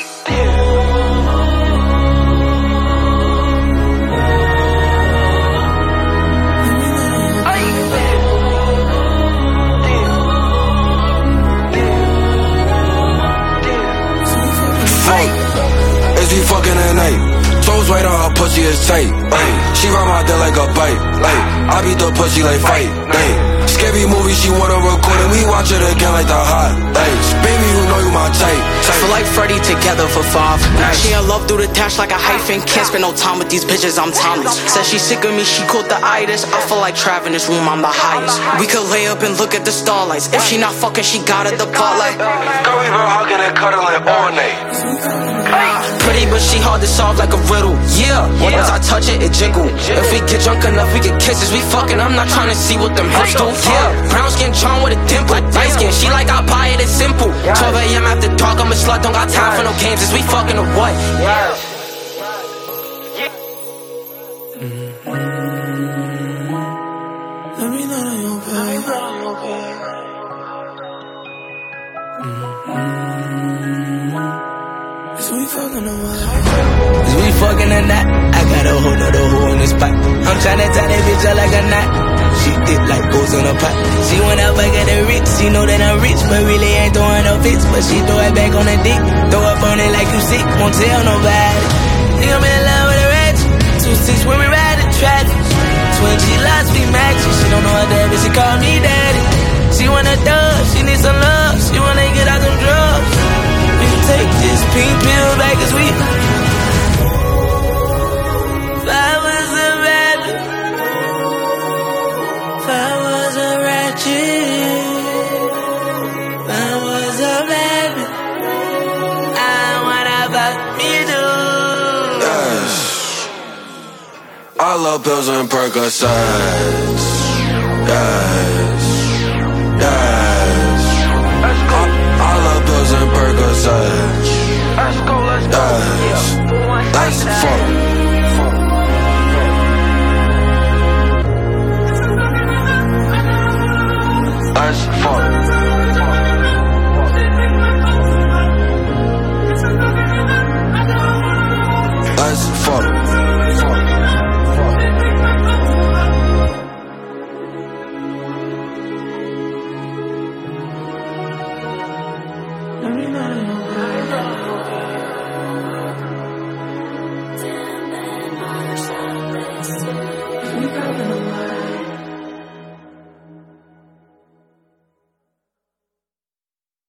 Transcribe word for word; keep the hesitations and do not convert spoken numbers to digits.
Is we fucking at night? Toes right on her pussy is tight. Ay, she ride my dick like a bite. Ay, I beat the pussy like fight. Ay, scary movie, she wanna record it. We watch it again like the hot. Ay, baby, you know you my type. type. Feel like Freddy together for five. Nice. She in love through the dash like a hyphen. Can't spend no time with these bitches, I'm timeless. Says she sick of me, she caught the itis. I feel like Trav in this room, I'm the highest. We could lay up and look at the starlights. If she not fucking, she got at the part like. Girl, we been hugging and cuddling all night. Pretty, but she hard to solve like a riddle. Yeah, once I touch it, it jiggle. If we get drunk enough, we get kisses. We fucking, I'm not trying to see what them hips do. Yeah, brown skin, John with a dimple. Light skin, she like I buy it, it's simple. twelve a m after dark, I'm a slut, don't got time for no games. Is we fucking or what? Yeah. Let me know that you're okay. Is we fucking or what? Is we fucking or not? I got a whole nother hole in the spot. I'm tryna tie that bitch up like a knot. She thick like booze in a pot. She went up back at the rich. She know that I'm rich, but really ain't throwing no fits. But she throw it back on the dick. Throw up on it like you sick. Won't tell nobody. Think I'm in love with a ratchet. Two six when we ride the traffic. Twin G lost me matching. She don't know her dad, but she call me daddy. She wanna dub. She need some love. She wanna get out them drugs. We can take this pink pill back as we. If I was a rabbit, if I was a ratchet, if I was a rabbit, I wanna fuck me too. Yes. I love pills and Percocets. Yes. Yes. I, I love pills and Percocets. Let's go, let's go. Yes. Let's fuck. Let's fuck. Let's fuck. Let me know that you're okay.